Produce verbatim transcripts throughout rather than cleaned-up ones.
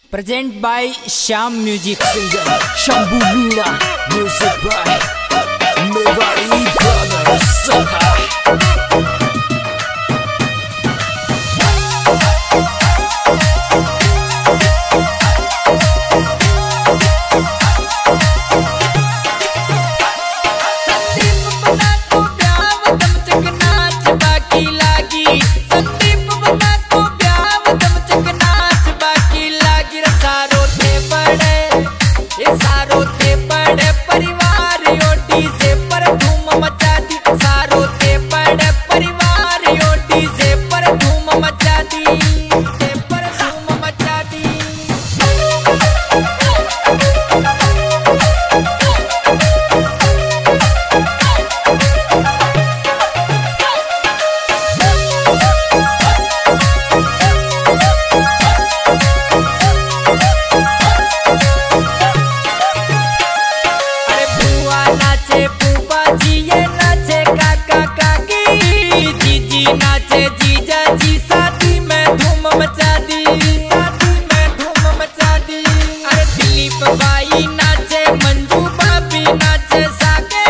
Present by Sham Music. Singer Shambhu Meena. Music by Mewari Brothers. नाचे जीजा जी शादी में धूम मचा दी, शादी में धूम मचा दी। अरे दिलीप भाई नाचे, मंजू भाभी नाचे, सागे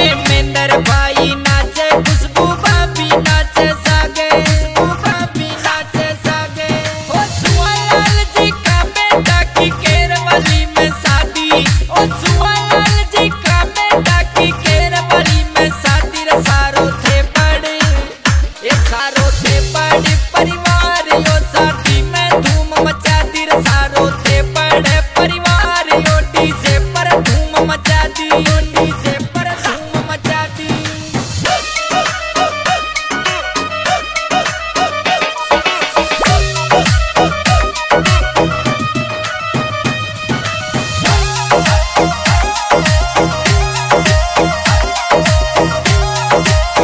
मेंदर भाई नाचे, खुशबू भाभी नाचे, सागे खुशबू भाभी नाचे, सागे। ओ सुवालाल जी का बेटा की केरवाली में शादी, ओ सुवालाल जी का बेटा की केरवाली में शादी। रे सारो थे बड़े, ये सारो थे बड़े परिवार यो शादी में धूम मचा दी। रे सारो थे बड़े परिवार यो डीजे पर धूम मचा दी, यो डीजे पर धूम मचा दी।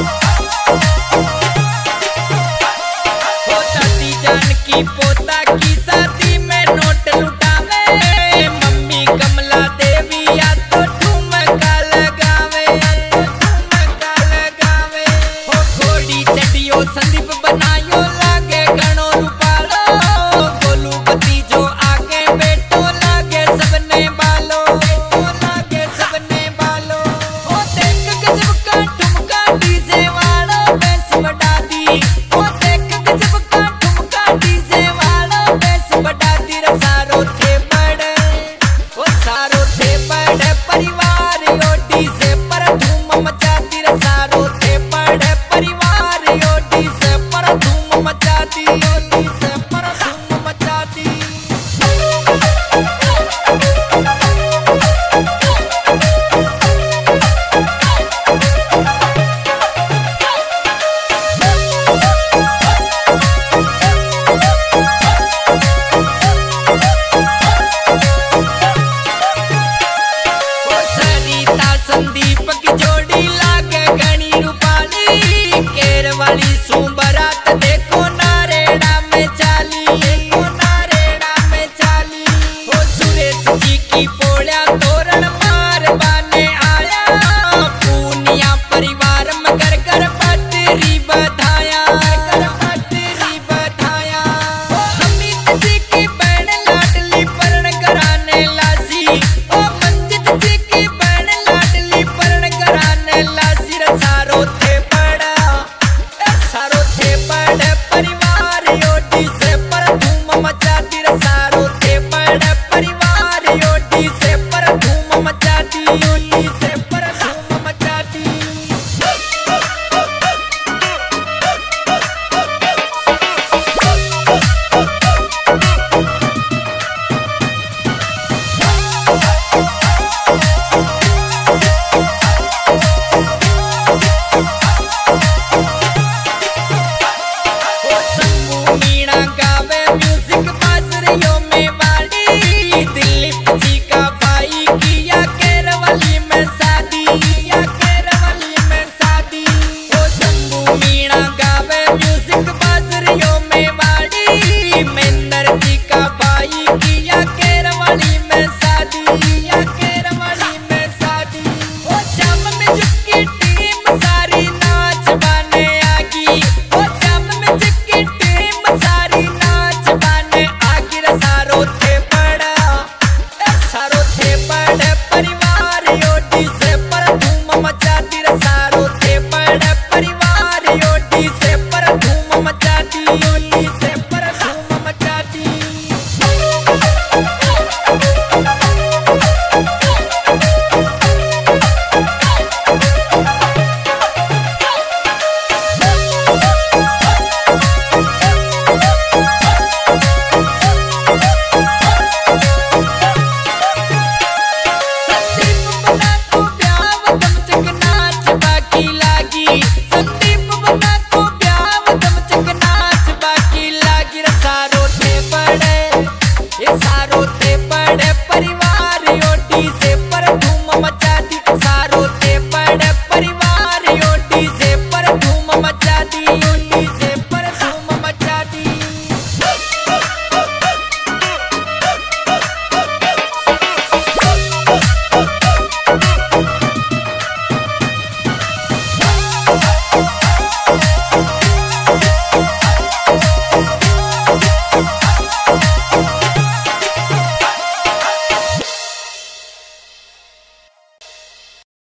की पोता की